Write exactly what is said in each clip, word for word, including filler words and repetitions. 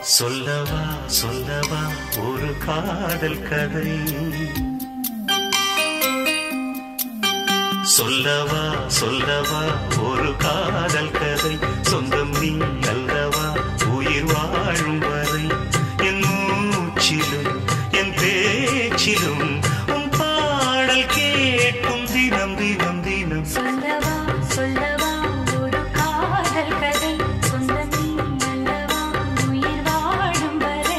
சொல்லவா சொல்லவா ஒரு காதல் கதை, சொல்லவா சொல்லவா ஒரு காதல் கதை, சொந்தம் நீ அல்லவா உயிர் வாழும் வரை, என் மூச்சிலும் என் பேச்சிலும் உன் பாடல் கேட்கும் தினம் தினம் தினம். சொல்லவா சொல்லவா ஒரு காதல் கதை, சொந்தம் நீ அல்லவா உயிர் வாழும் வரை.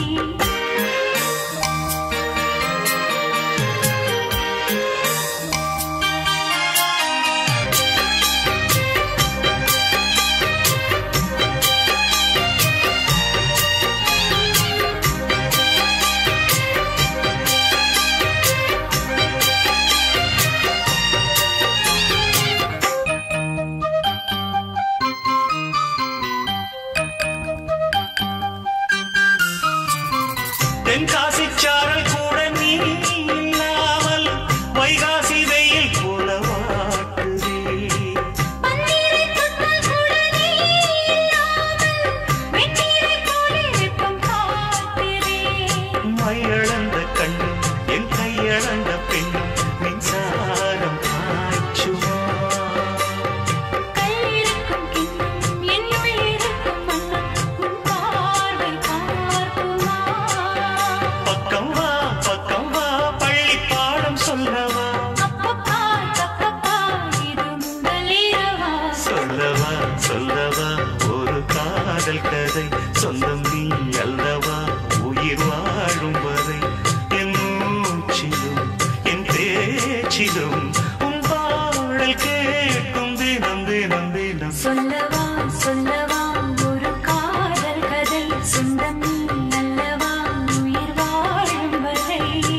தென்காசி சாரல் கூட நீ இல்லாமல் வைகாசி வெயில் போல வாட்டுதே, பன்னீரை தொட்டால் கூட நீ இல்லாமல் வெந்நீரை போல வெப்பம் காட்டுதே. மையளந்த கண்ணும் என் கையளந்த பெண்ணும் மின்சாரம் பாய்ச்சுமா, கல்லிருக்கும் கிண்ணம் என்னுள் இருக்கும் மன்னம் உன் பார்வை பார்க்குமா. பக்கம் வா பக்கம் வா பள்ளி பாடம் சொல்லவா, அப்பப்பா தப்பப்பா இது முதலிரவா. சொல்லவா சொல்லவா ஒரு காதல் கதை, சொந்தம் நீ அல்லவா உயிர் வாழும் வரை, என் மூச்சிலும் என் பேச்சிலும் உன் பாடல் கேட்கும் தினம் தினம் தினம். சொல்லவா சொல்லவா ஒரு காதல் கதை, சொந்தம் நீ அல்லவா உயிர் வாழும் வரை.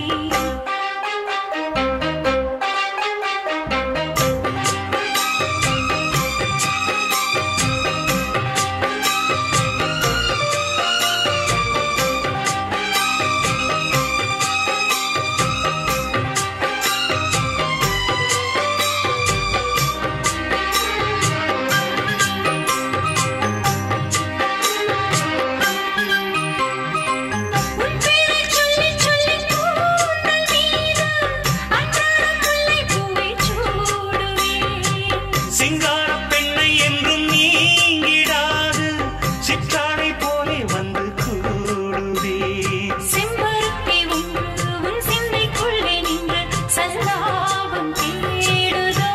உன் பேரைச் சொல்லிச் சொல்லிக் கூந்தல் மீது அன்றாடம் முல்லைப் பூவைச் சூடுவேன். சிங்காரப் பெண்ணை என்றும் நீங்கிடாது சிற்றாடை போலே வந்து கூடுவே, செம்பருத்தி ஒன்று உன் சிந்தைக்குள்ளே நின்று சல்லாபம் தேடுதோ.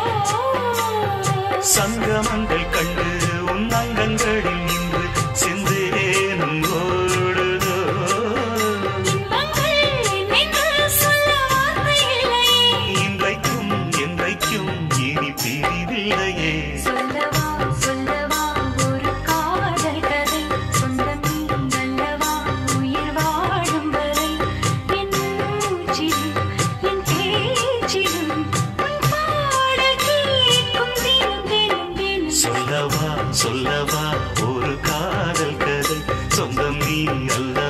சங்கமங்கள் கண்டு உன் அங்கங்களில் நின்று சிந்தேனும் ஓடுதோ, இன்பங்கள் என்னென்று சொல்ல வார்த்தை இல்லையே. இன்றைக்கும் என்றைக்கும் இனி பிரிவில்லையே. சொல்லவா சொல்லவா ஒரு காதல் கதை, சொந்தம் நீ அல்லவா உயிர் வாழும் வரை, என் மூச்சிலும் என் பேச்சிலும் உன் பாடல் கேட்கும் தினம் தினம் தினம். சொல்லவா சொல்லவா ஒரு காதல் கதை, சொந்தம் நீ அல்ல